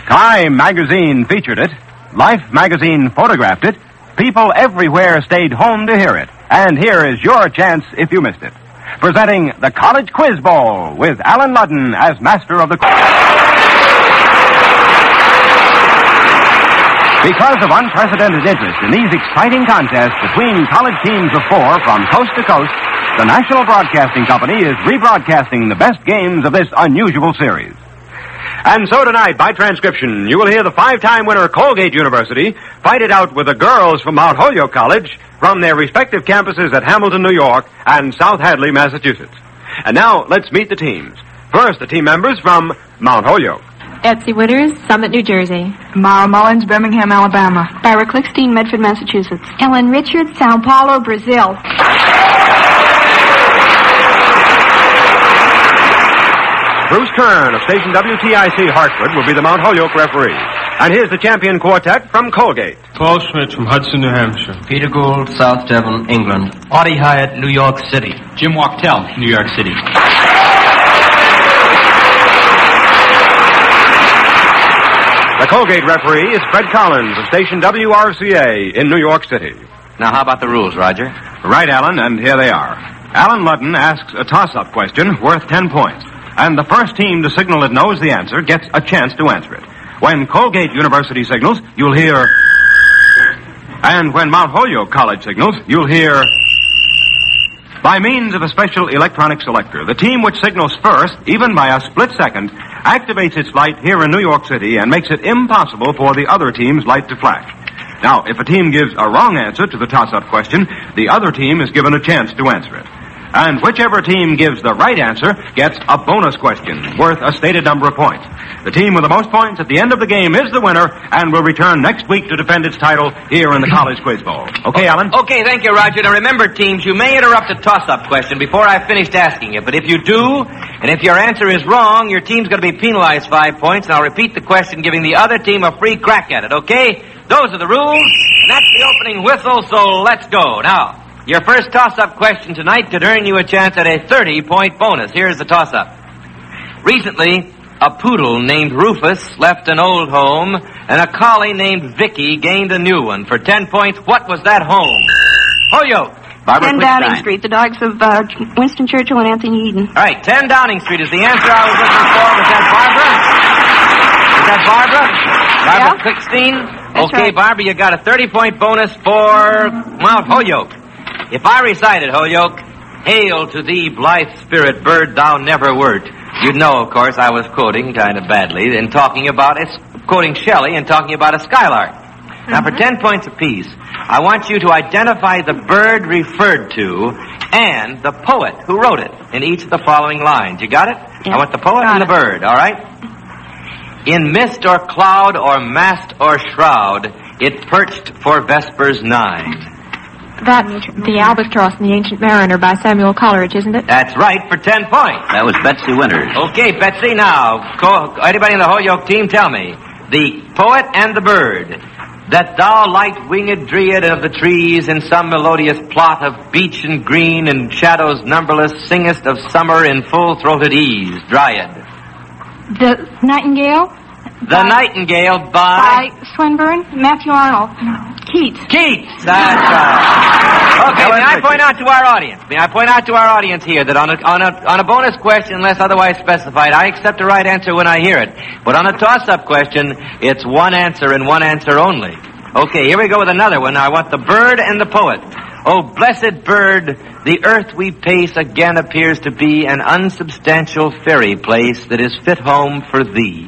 Time magazine featured it. Life magazine photographed it. People everywhere stayed home to hear it. And here is your chance if you missed it. Presenting the College Quiz Bowl with Alan Ludden as master of the quiz. Because of unprecedented interest in these exciting contests between college teams of four from coast to coast, the National Broadcasting Company is rebroadcasting the best games of this unusual series. And so tonight, by transcription, you will hear the five-time winner Colgate University fight it out with the girls from Mount Holyoke College from their respective campuses at Hamilton, New York, and South Hadley, Massachusetts. And now, let's meet the teams. First, the team members from Mount Holyoke. Etsy Witters, Summit, New Jersey. Mara Mullins, Birmingham, Alabama. Ira Clickstein, Medford, Massachusetts. Ellen Richards, Sao Paulo, Brazil. Bruce Kern of station WTIC Hartford will be the Mount Holyoke referee. And here's the champion quartet from Colgate. Paul Schmidt from Hudson, New Hampshire. Peter Gould, South Devon, England. Audie Hyatt, New York City. Jim Wachtel, New York City. The Colgate referee is Fred Collins of station WRCA in New York City. Now, how about the rules, Roger? Right, Alan, and here they are. Alan Ludden asks a toss-up question worth 10 points. And the first team to signal it knows the answer gets a chance to answer it. When Colgate University signals, you'll hear... And when Mount Holyoke College signals, you'll hear... By means of a special electronic selector, the team which signals first, even by a split second, activates its light here in New York City and makes it impossible for the other team's light to flash. Now, if a team gives a wrong answer to the toss-up question, the other team is given a chance to answer it. And whichever team gives the right answer gets a bonus question worth a stated number of points. The team with the most points at the end of the game is the winner and will return next week to defend its title here in the College Quiz Bowl. Okay, Alan? Okay, thank you, Roger. Now remember, teams, you may interrupt a toss-up question before I've finished asking it. But if you do, and if your answer is wrong, your team's going to be penalized 5 points. And I'll repeat the question, giving the other team a free crack at it, okay? Those are the rules, and that's the opening whistle, so let's go. Now, your first toss-up question tonight could earn you a chance at a 30-point bonus. Here's the toss-up. Recently, a poodle named Rufus left an old home, and a collie named Vicky gained a new one. For 10 points, what was that home? Holyoke. Barbara 10 Downing Street, the dogs of Winston Churchill and Anthony Eden. All right, 10 Downing Street is the answer I was looking for. Was that Barbara? Barbara Clickstein? That's okay, right. Barbara, you got a 30-point bonus for Mount Holyoke. If I recited, Holyoke, hail to thee, blithe spirit, bird thou never wert, you'd know, of course, I was quoting kind of badly and quoting Shelley and talking about a skylark. Now, for 10 points apiece, I want you to identify the bird referred to and the poet who wrote it in each of the following lines. You got it? Yeah. I want the poet and the bird, all right? In mist or cloud or mast or shroud, it perched for vespers 9. That's The Albatross and the Ancient Mariner by Samuel Coleridge, isn't it? That's right, for 10 points. That was Betsy Winters. Okay, Betsy, now, anybody in the Holyoke team, tell me. The poet and the bird. That thou light winged dryad of the trees in some melodious plot of beech and green and shadows numberless singest of summer in full-throated ease. Dryad. The Nightingale? The Nightingale by Swinburne, Matthew Arnold, Keats. Keats. That's right. Okay, may I point out to our audience here that on a bonus question, unless otherwise specified, I accept the right answer when I hear it. But on a toss-up question, it's one answer and one answer only. Okay, here we go with another one. I want the bird and the poet. Oh, blessed bird, the earth we pace again appears to be an unsubstantial fairy place that is fit home for thee.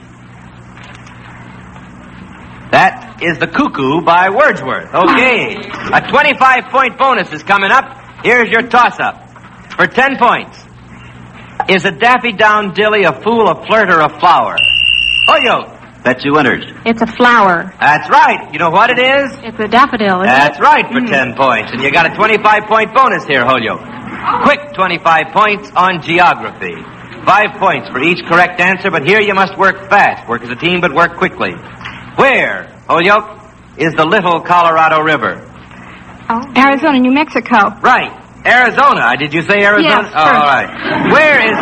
That is The Cuckoo by Wordsworth. Okay. A 25-point bonus is coming up. Here's your toss-up. For 10 points. Is a daffy-down-dilly a fool, a flirt, or a flower? Holyoke. Betsy Winters. It's a flower. That's right. You know what it is? It's a daffodil, isn't That's right, for 10 points. And you got a 25-point bonus here, Holyoke. Quick 25 points on geography. 5 points for each correct answer, but here you must work fast. Work as a team, but work quickly. Where, Holyoke, is the Little Colorado River? Arizona, New Mexico. Right. Arizona. Did you say Arizona? Yes, Oh, all right. Where is...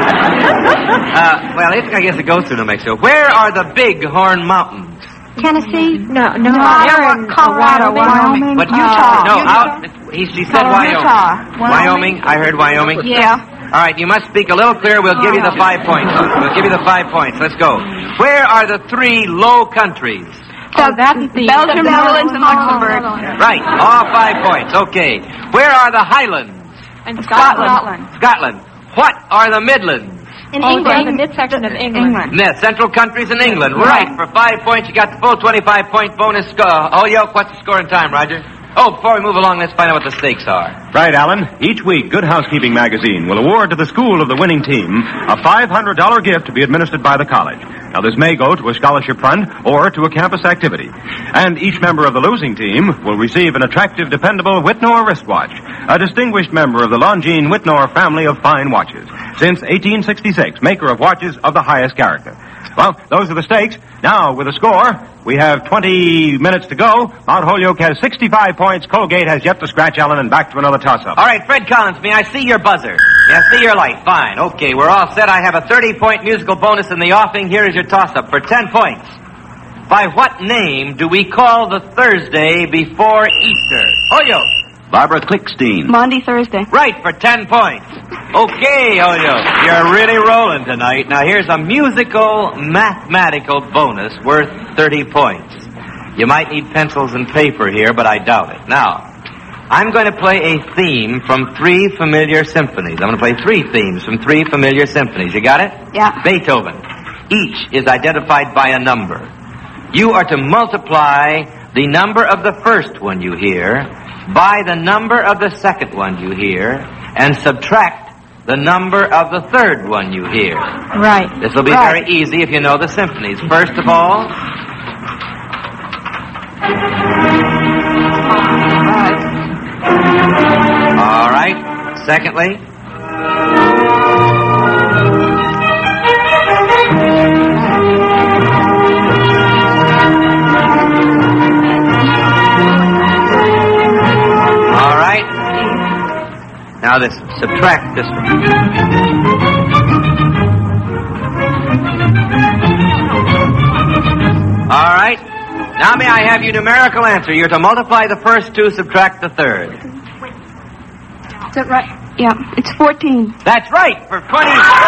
well, I guess it goes through New Mexico. Where are the Bighorn Mountains? Tennessee? No, They're in Colorado, Wyoming. But Utah. No, she said Wyoming. Utah. Wyoming? I heard Wyoming. Yeah. All right, you must speak a little clearer. We'll give you the 5 points. We'll give you the 5 points. Let's go. Where are the 3 low countries? That's the Belgium, Netherlands, and Luxembourg. Right, all 5 points. Okay. Where are the Highlands? And Scotland. Scotland. What are the Midlands? In The England. midsection of England. Yes, Central countries in England. Right, for 5 points, you got the full 25-point bonus score. Holyoke, what's the score in time, Roger? Oh, before we move along, let's find out what the stakes are. Right, Alan. Each week, Good Housekeeping magazine will award to the school of the winning team a $500 gift to be administered by the college. Now, this may go to a scholarship fund or to a campus activity. And each member of the losing team will receive an attractive, dependable Whitnor wristwatch, a distinguished member of the Longines Whitnor family of fine watches. Since 1866, maker of watches of the highest character. Well, those are the stakes. Now, with the score, we have 20 minutes to go. Mount Holyoke has 65 points. Colgate has yet to scratch Allen, and back to another toss-up. All right, Fred Collins, may I see your buzzer? May I see your light? Fine. Okay, we're all set. I have a 30-point musical bonus in the offing. Here is your toss-up for 10 points. By what name do we call the Thursday before Easter? Holyoke. Barbara Clickstein. Maundy Thursday. Right, for 10 points. Okay, Holyoke, you're really rolling tonight. Now, here's a musical, mathematical bonus worth 30 points. You might need pencils and paper here, but I doubt it. Now, I'm going to play a theme from 3 familiar symphonies. I'm going to play 3 themes from 3 familiar symphonies. You got it? Yeah. Beethoven. Each is identified by a number. You are to multiply the number of the first one you hear by the number of the second one you hear and subtract the number of the third one you hear. Right. This will be very easy if you know the symphonies. First of all... All right. Secondly... Now this, subtract this one. All right. Now may I have your numerical answer? You're to multiply the first 2, subtract the third. Is that right? Yeah, it's 14. That's right, for 30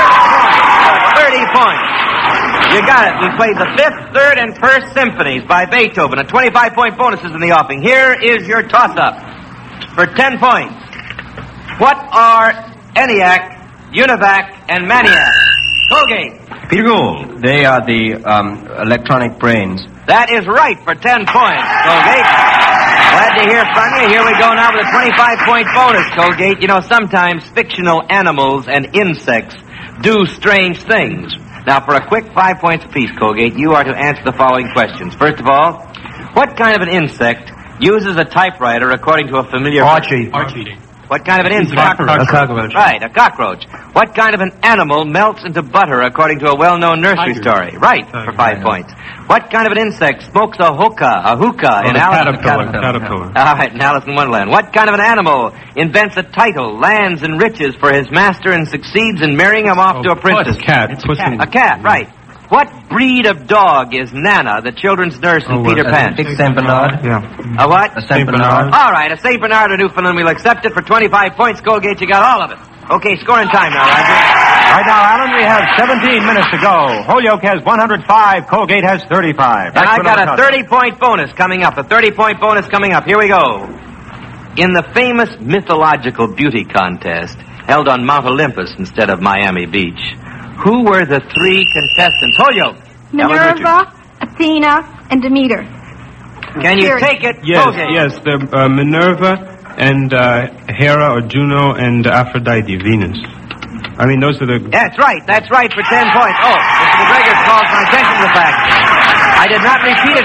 points. You got it. We played the 5th, 3rd, and 1st symphonies by Beethoven. A 25-point bonus is in the offing. Here is your toss-up for 10 points. What are ENIAC, UNIVAC, and MANIAC? Colgate. Peter Gould. They are the electronic brains. That is right for 10 points, Colgate. Glad to hear from you. Here we go now with a 25-point bonus, Colgate. You know, sometimes fictional animals and insects do strange things. Now, for a quick 5 points apiece, Colgate, you are to answer the following questions. First of all, what kind of an insect uses a typewriter according to a familiar... Archie. What kind of an insect? A cockroach. Right, a cockroach. What kind of an animal melts into butter according to a well-known nursery story? Right, for 5 points. What kind of an insect smokes a hookah in Alice in Caterpillar. All right, in Alice in Wonderland. What kind of an animal invents a title, lands, and riches for his master and succeeds in marrying him off to a princess? Cat. A cat, right. What breed of dog is Nana, the children's nurse in Peter Pan? Big Saint Bernard. Yeah. A what? A Saint Bernard. All right, a St. Bernard of Newfoundland. We'll accept it for 25 points. Colgate, you got all of it. Okay, scoring time now, Roger. Right now, Alan, we have 17 minutes to go. Holyoke has 105. Colgate has 35. And I got a 30-point bonus coming up. A 30-point bonus coming up. Here we go. In the famous mythological beauty contest held on Mount Olympus instead of Miami Beach, who were the 3 contestants? Holyoke. Minerva, Athena, and Demeter. Can you take it? Colgate? Yes, the Minerva and Hera or Juno and Aphrodite, Venus. I mean, those are the... That's right for 10 points. Oh, Mr. McGregor calls my attention to the fact. I did not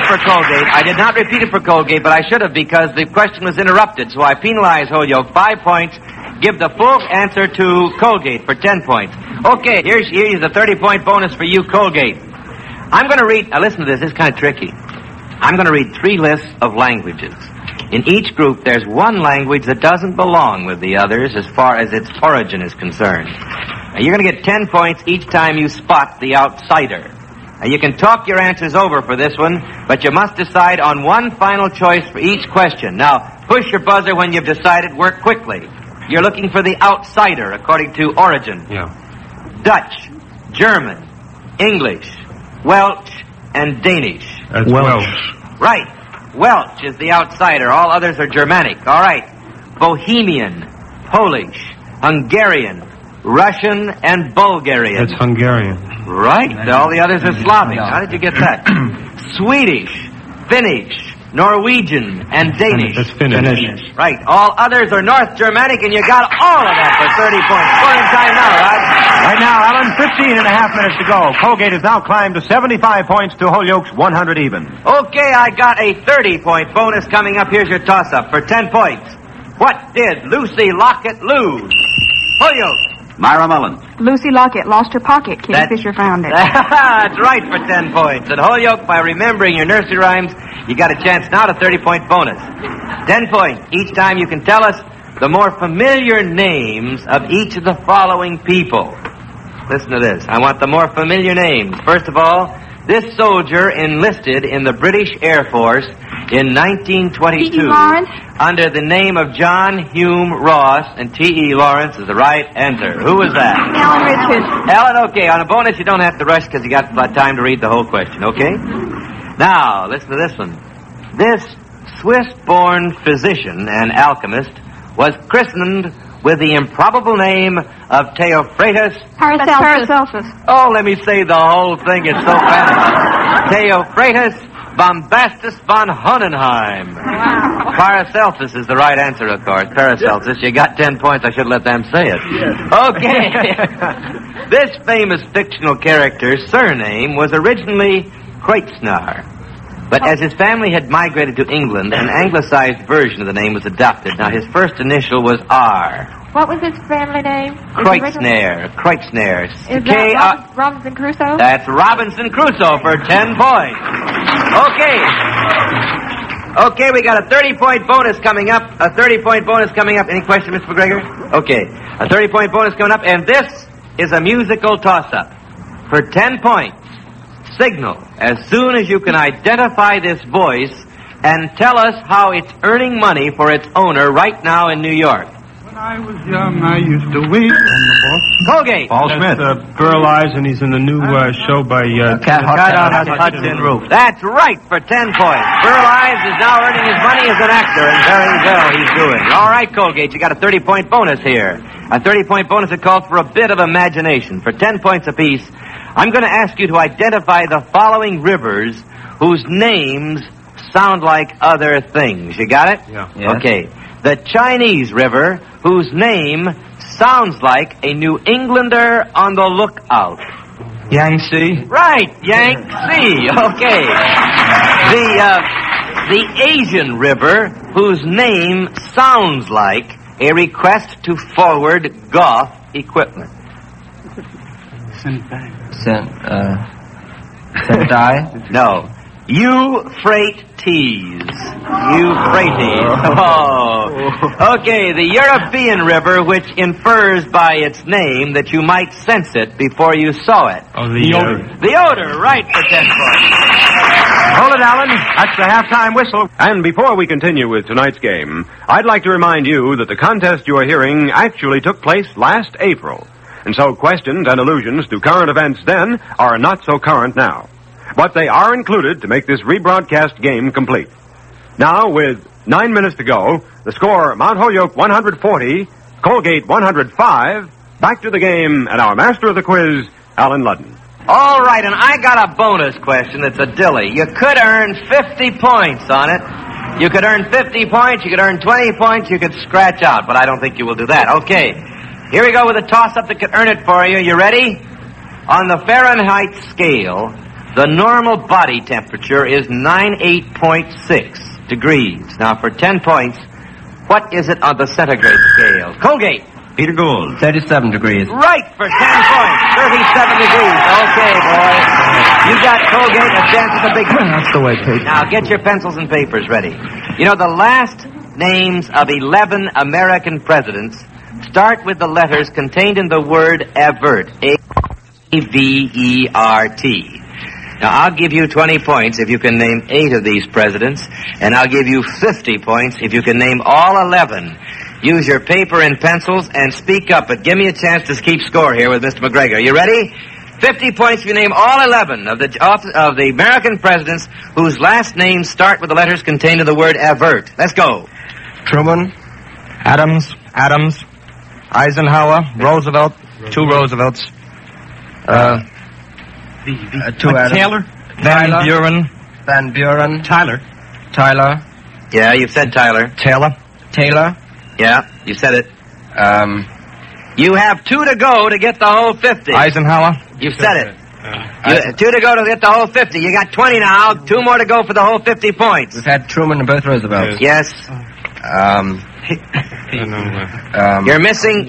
repeat it for Colgate, but I should have because the question was interrupted, so I penalize Holyoke 5 points, give the full answer to Colgate for 10 points. Okay, here's the 30-point bonus for you, Colgate. I'm going to read... Now, listen to this. This is kind of tricky. I'm going to read 3 lists of languages. In each group, there's one language that doesn't belong with the others as far as its origin is concerned. Now, you're going to get 10 points each time you spot the outsider. Now, you can talk your answers over for this one, but you must decide on one final choice for each question. Now, push your buzzer when you've decided. Work quickly. You're looking for the outsider according to origin. Yeah. Dutch, German, English, Welsh, and Danish. That's Welsh. Right. Welsh is the outsider. All others are Germanic. All right. Bohemian, Polish, Hungarian, Russian, and Bulgarian. That's Hungarian. Right. All the others are Slavic. How did you get that? Swedish, Finnish, Norwegian, and Danish. That's Finnish. Right. All others are North Germanic, and you got all of that for 30 points. Scoring time now, Rod. Right now, Alan, 15 and a half minutes to go. Colgate has now climbed to 75 points to Holyoke's 100 even. Okay, I got a 30-point bonus coming up. Here's your toss-up for 10 points. What did Lucy Lockett lose? Holyoke. Myra Mullen. Lucy Lockett lost her pocket. Kingfisher found it. That's right for 10 points. And Holyoke, by remembering your nursery rhymes, you got a chance now to 30-point bonus. 10 points each time you can tell us the more familiar names of each of the following people. Listen to this. I want the more familiar names. First of all, this soldier enlisted in the British Air Force in 1922 T.E. Lawrence? under the name of John Hume Ross, and T.E. Lawrence is the right answer. Who was that? Ellen Richards. Ellen, okay. On a bonus, you don't have to rush because you got time to read the whole question, okay? Now, listen to this one. This Swiss-born physician and alchemist was christened with the improbable name of Theophrastus. Paracelsus. Oh, let me say the whole thing. It's so fast. Theophrastus Bombastus von Hohenheim. Wow. Paracelsus is the right answer, of course. Paracelsus. You got 10 points. I should let them say it. Okay. This famous fictional character's surname was originally Kreuznach. But as his family had migrated to England, an anglicized version of the name was adopted. Now, his first initial was R. What was his family name? Kreuznach. Kreuznach. Is that Robinson Crusoe? That's Robinson Crusoe for 10 points. Okay, we got a 30-point bonus coming up. A 30-point bonus coming up. Any question, Mr. McGregor? Okay, a 30-point bonus coming up, and this is a musical toss-up. For 10 points, signal as soon as you can identify this voice and tell us how it's earning money for its owner right now in New York. When I was young, I used to wait on the boss. Colgate. Paul Smith. Burl Ives, and he's in the new show by Cat on Hudson Roof. That's right for 10 points. Burl Ives is now earning his money as an actor, and very well he's doing. All right, Colgate, you got a 30-point bonus here. A 30-point bonus that calls for a bit of imagination. For 10 points apiece, I'm going to ask you to identify the following rivers whose names sound like other things. You got it? Yeah. Yes. Okay. The Chinese River, whose name sounds like a New Englander on the lookout. Yangtze. Right, Yangtze. Okay. The Asian River, whose name sounds like a request to forward golf equipment. Sentai. No. Euphrates. Euphrates. Oh. Okay, the European River, which infers by its name that you might sense it before you saw it. Oh, the odor. The odor, right for 10 points. Hold it, Alan. That's the halftime whistle. And before we continue with tonight's game, I'd like to remind you that the contest you are hearing actually took place last April. And so questions and allusions to current events then are not so current now. But they are included to make this rebroadcast game complete. Now, with 9 minutes to go, the score, Mount Holyoke 140, Colgate 105. Back to the game and our master of the quiz, Alan Ludden. All right, and I got a bonus question that's a dilly. You could earn 50 points on it. You could earn 50 points, you could earn 20 points, you could scratch out, but I don't think you will do that. Okay, here we go with a toss-up that could earn it for you. You ready? On the Fahrenheit scale, the normal body temperature is 98.6 degrees. Now, for 10 points, what is it on the centigrade scale? Colgate. Peter Gould. 37 degrees. Right for 10 points. 37 degrees. Okay, boy. You got Colgate a chance at the big one. That's the way, Pete. Now, get your pencils and papers ready. You know, the last names of 11 American presidents start with the letters contained in the word avert. A-V-E-R-T. Now, I'll give you 20 points if you can name 8 of these presidents, and I'll give you 50 points if you can name all 11. Use your paper and pencils and speak up, but give me a chance to keep score here with Mr. McGregor. You ready? 50 points if you name all 11 of the American presidents whose last names start with the letters contained in the word avert. Let's go. Truman, Adams, Eisenhower, Roosevelt, 2 Roosevelts, 2 Adams. Taylor? Van Buren, Tyler. Yeah, you've said Tyler. Taylor, Yeah, you said it. You have 2 to go to get the whole 50. Eisenhower. You've said it. 2 to go to get the whole 50. You got 20 now. 2 more to go for the whole 50 points. We've had Truman and both Roosevelts. Yes. You're missing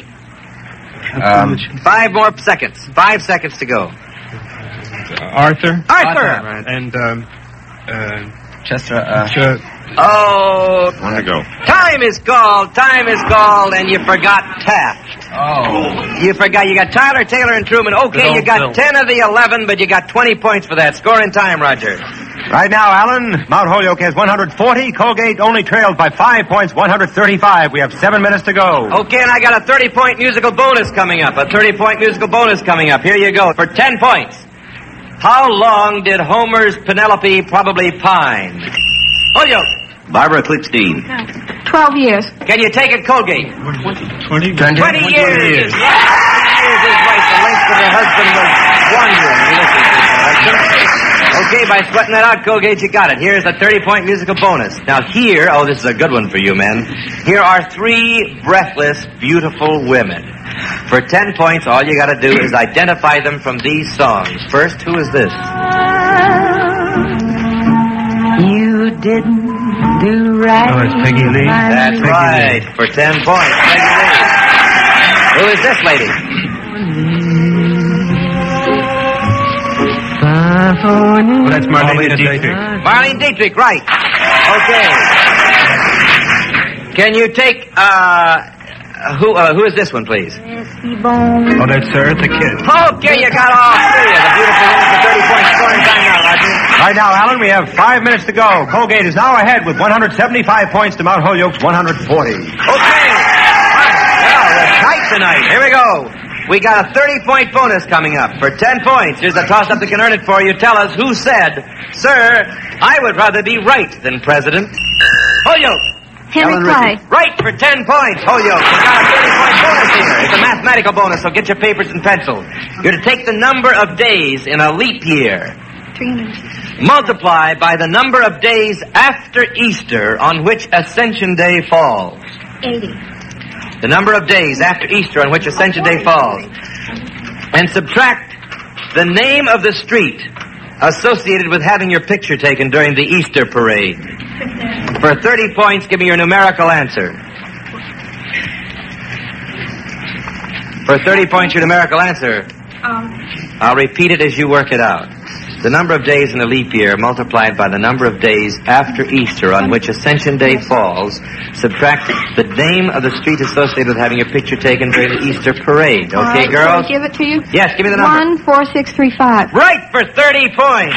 5 more seconds. 5 seconds to go. Arthur. Arthur. And, Chester, Oh, One to go. time is called, and you forgot Taft. You forgot. You got Tyler, Taylor, and Truman. Okay, you got 10 of the 11, but you got 20 points for that. Score in time, Roger. Right now, Alan, Mount Holyoke has 140. Colgate only trails by 5 points, 135. We have 7 minutes to go. Okay, and I got a 30-point musical bonus coming up. Here you go for 10 points. How long did Homer's Penelope probably pine? Holyoke. Barbara Klickstein. 12 years. Can you take it, Colgate? 20 years. 20 years is right. The length of her husband was wandering. Okay, by sweating that out, Colgate, you got it. Here's a 30-point musical bonus. Now here, this is a good one for you, men. Here are 3 breathless, beautiful women. For 10 points, all you got to do is identify them from these songs. First, who is this? You didn't do right. Oh, it's Peggy Lee. That's right. For 10 points, Peggy Lee. Who is this lady? Oh, that's Marlene Dietrich. Marlene Dietrich, right. Okay. Can you take, who is this one, please? Oh, that's Eartha Kitt. Okay, you got all 3 of the beautiful women for 30 points. Scoring time now, Roger. Right now, Alan, we have 5 minutes to go. Colgate is now ahead with 175 points to Mount Holyoke's 140. Okay. Well, we're tight tonight. Here we go. We got a 30-point bonus coming up. For 10 points, here's a toss-up that can earn it for you. Tell us who said, "Sir, I would rather be right than president." Holyoke. Henry Clay. Right for 10 points, Holyoke. You got a 30-point bonus here. It's a mathematical bonus, so get your papers and pencils. You're to take the number of days in a leap year. 360. Multiply by the number of days after Easter on which Ascension Day falls. 80. The number of days after Easter on which Ascension Day falls. And subtract the name of the street associated with having your picture taken during the Easter parade. For 30 points, give me your numerical answer. For 30 points, your numerical answer. I'll repeat it as you work it out. The number of days in a leap year multiplied by the number of days after Easter on which Ascension Day falls, subtract the name of the street associated with having your picture taken during the Easter parade. Okay, girls? Shall I give it to you? Yes, give me the number. 14635. Right for 30 points.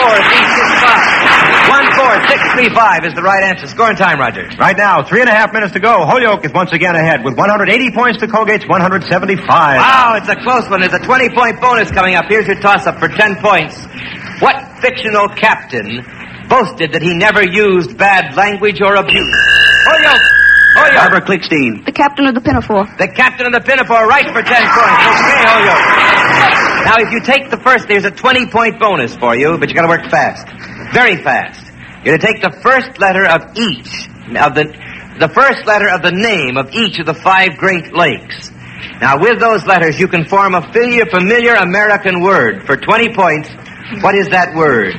14635. 14635 is the right answer. Score in time, Roger. Right now, 3.5 minutes to go. Holyoke is once again ahead with 180 points to Colgate's 175. Wow, it's a close one. There's a 20-point bonus coming up. Here's your toss-up for 10 points. What fictional captain boasted that he never used bad language or abuse? Holyoke! Barbara Klickstein. The captain of the Pinafore. The captain of the Pinafore, right for 10 points. Okay, Holyoke. Now, if you take the first, there's a 20-point bonus for you, but you got to work fast. Very fast. You're to take the first letter of each of the first letter of the name of each of the 5 Great Lakes. Now, with those letters, you can form a familiar American word. For 20 points, what is that word?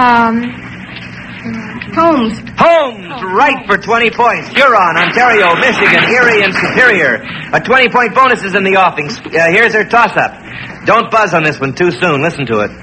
Holmes. Holmes, right for 20 points. Huron, Ontario, Michigan, Erie, and Superior. A 20-point bonus is in the offing. Here's her toss-up. Don't buzz on this one too soon. Listen to it.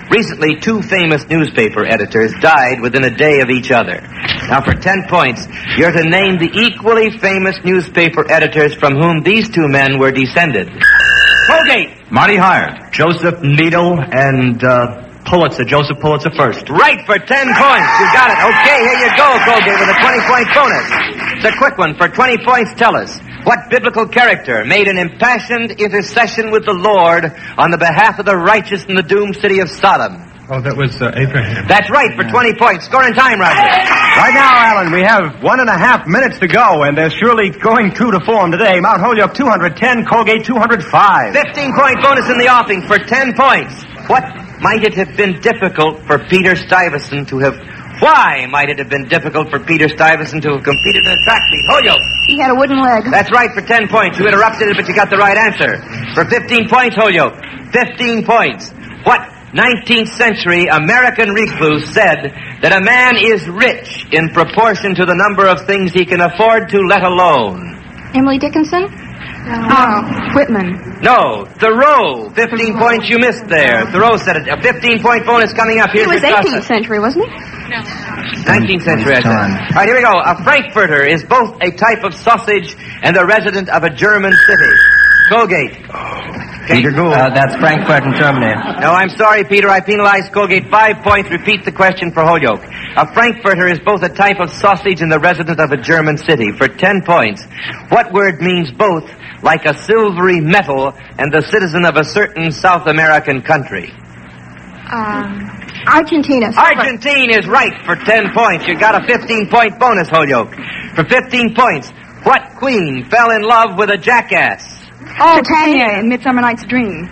Recently, two famous newspaper editors died within a day of each other. Now, for 10 points, you're to name the equally famous newspaper editors from whom these two men were descended. Colgate! Marty Hire. Joseph Needle and Pulitzer. Joseph Pulitzer first. Right for 10 points. You got it. Okay, here you go, Colgate, with a 20-point bonus. It's a quick one. For 20 points, tell us, what biblical character made an impassioned intercession with the Lord on the behalf of the righteous in the doomed city of Sodom? Oh, that was Abraham. That's right, for 20 points. Score in time, Roger. Right now, Alan, we have 1.5 minutes to go, and they're surely going true to form today. Mount Holyoke 210, Colgate 205. 15-point bonus in the offing for 10 points. What might it have been difficult for Peter Stuyvesant to have... Why might it have been difficult for Peter Stuyvesant to have competed in a track meet? Holyoke. He had a wooden leg. That's right, for 10 points. You interrupted it, but you got the right answer. For 15 points, Holyoke. 15 points. What 19th century American recluse said that a man is rich in proportion to the number of things he can afford to let alone? Emily Dickinson? Whitman. No, Thoreau. 15 points you missed there. Thoreau said it. A 15-point bonus coming up. Here's He was your 18th century, wasn't he? 19th century, I said. All right, here we go. A Frankfurter is both a type of sausage and a resident of a German city. Colgate. Peter Gould. That's Frankfurt in Germany. No, I'm sorry, Peter. I penalized Colgate 5 points. Repeat the question for Holyoke. A Frankfurter is both a type of sausage and the resident of a German city. For 10 points. What word means both like a silvery metal and the citizen of a certain South American country? Argentina. Argentine is right for 10 points. You got a 15-point bonus, Holyoke. For 15 points, what queen fell in love with a jackass? Oh, Titania in Midsummer Night's Dream.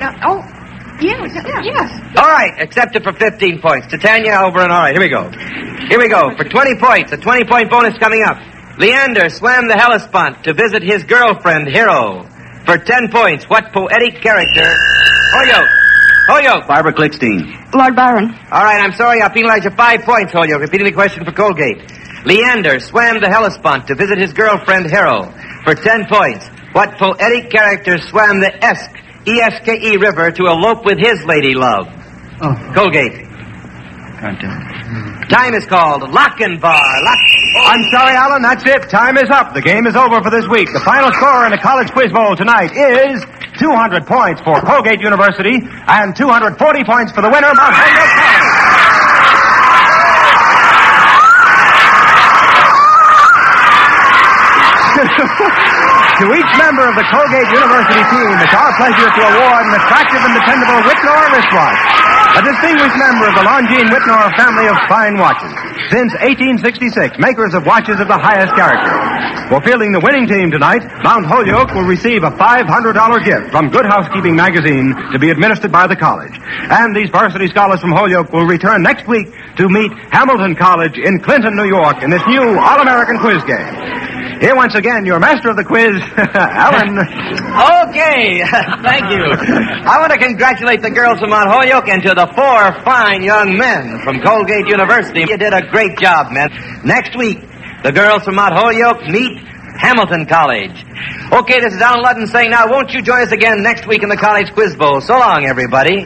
Yes. All right, accept it for 15 points. Titania over and all right. Here we go. Here we go. For 20 points, a 20-point bonus coming up. Leander swam the Hellespont to visit his girlfriend, Hero. For 10 points, what poetic character... Holyoke. Barbara Clickstein. Lord Byron. All right, I'm sorry. I'll penalize you 5 points, Holyoke. Repeating the question for Colgate. Leander swam the Hellespont to visit his girlfriend, Hero. For 10 points, what poetic character swam the E-S-K-E river to elope with his lady love? Colgate. Can't do it. Time is called Lochinvar. I'm sorry, Alan, that's it. Time is up. The game is over for this week. The final score in the College Quiz Bowl tonight is 200 points for Colgate University and 240 points for the winner, Mount Holyoke College. To each member of the Colgate University team, it's our pleasure to award an attractive and dependable Whitnor wristwatch. A distinguished member of the Longines Whitnor family of fine watches. Since 1866, makers of watches of the highest character. For fielding the winning team tonight, Mount Holyoke will receive a $500 gift from Good Housekeeping magazine to be administered by the college. And these varsity scholars from Holyoke will return next week to meet Hamilton College in Clinton, New York in this new All-American quiz game. Here once again, your master of the quiz, Alan. Okay, thank you. I want to congratulate the girls from Mount Holyoke and to the 4 fine young men from Colgate University. You did a great job, man. Next week, the girls from Mount Holyoke meet Hamilton College. Okay, this is Alan Ludden saying, now won't you join us again next week in the College Quiz Bowl? So long, everybody.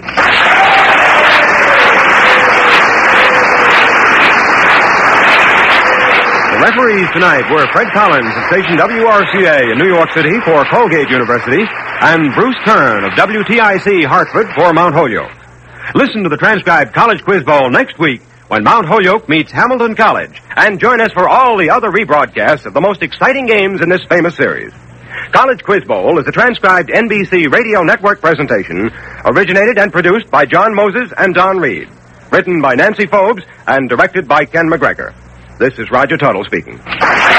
The referees tonight were Fred Collins of station WRCA in New York City for Colgate University and Bruce Kern of WTIC Hartford for Mount Holyoke. Listen to the transcribed College Quiz Bowl next week when Mount Holyoke meets Hamilton College, and join us for all the other rebroadcasts of the most exciting games in this famous series. College Quiz Bowl is a transcribed NBC Radio Network presentation originated and produced by John Moses and Don Reed. Written by Nancy Phobes and directed by Ken McGregor. This is Roger Tuttle speaking.